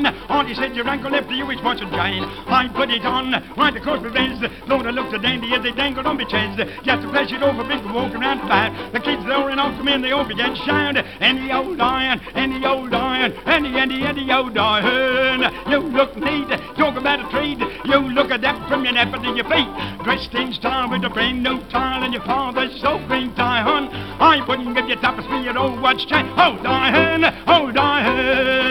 shine. All he said your ankle left to you is what's a giant. I put it on, right across my face. Lord, I looked so dandy as they dangled on my chest. Just to flash it over, big walk around the fire. The kids lowering off come in, they all began shouting. Any old iron, any old iron, any old iron. You look neat, talk about a treat. You look at that from your neck to your feet. Dressed in style with a brand new tile and your father's so green tie, hun. I wouldn't give you top of speed, oh, what's chain. Old iron, old iron.